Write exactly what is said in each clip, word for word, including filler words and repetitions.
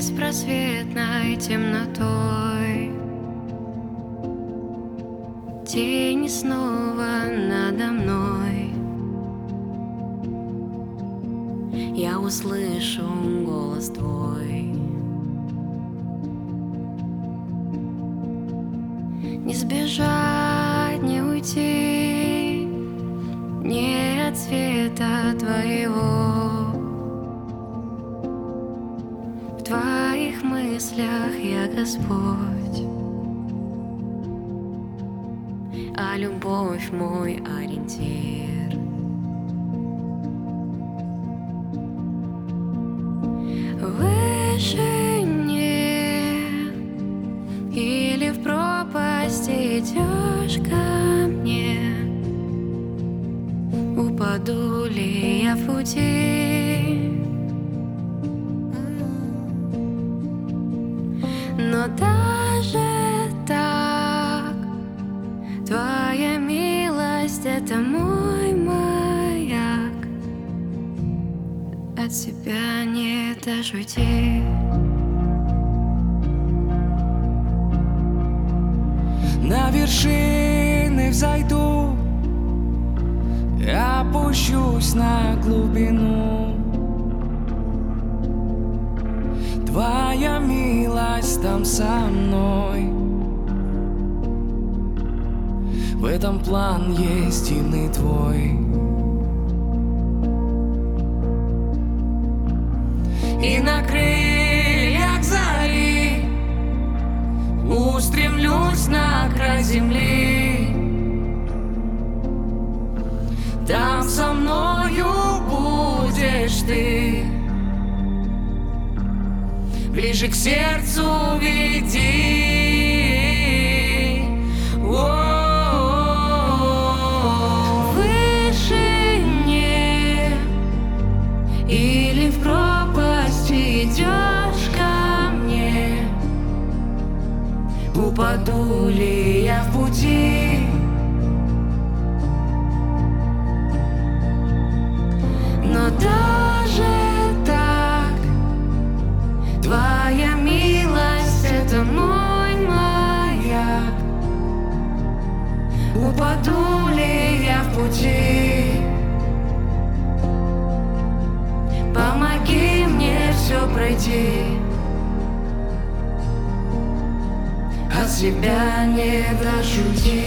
беспросветной темнотой. Тени снова надо мной. Я услышу голос твой. Не сбежать, не уйти, не от света твоего. В твоих мыслях я Господь, а любовь мой ориентир. Выше нет, или в пропасть идешь ко мне. Упаду ли я в пути? Но даже так твоя милость — это мой маяк. От себя не дашь уйти. На вершины взойду, я опущусь на глубину. Твоя милость там со мной. В этом план есть дивный твой. И на крыльях зари устремлюсь на край земли. Там со мною будешь ты. Ближе к сердцу веди. О-о-о-о. Выше нет, или в пропасть идешь ко мне. Упаду ли я в пути? Но даже так твоя милость — это мой маяк. Упаду ли я в пути? Помоги мне все пройти. От себя не дашь уйти.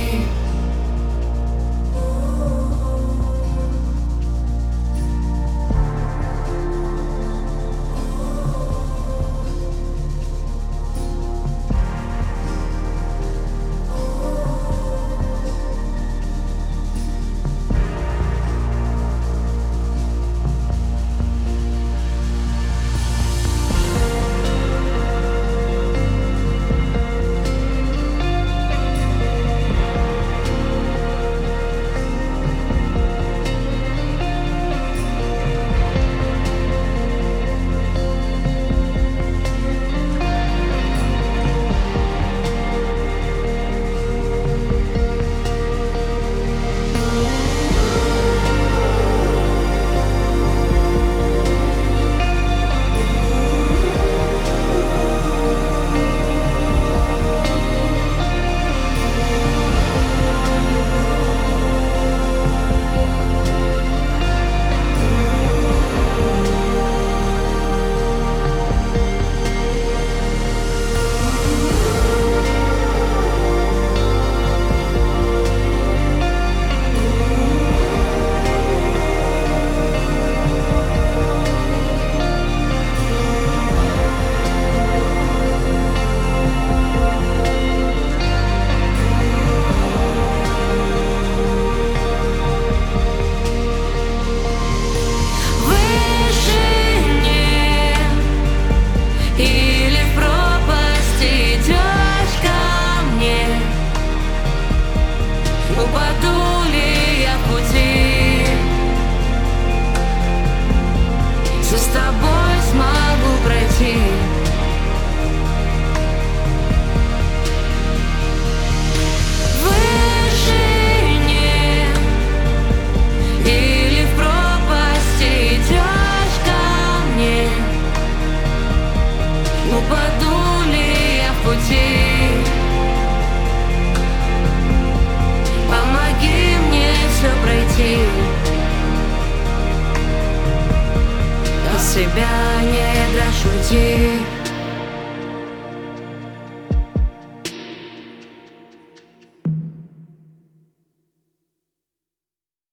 себя, не дашь уйти.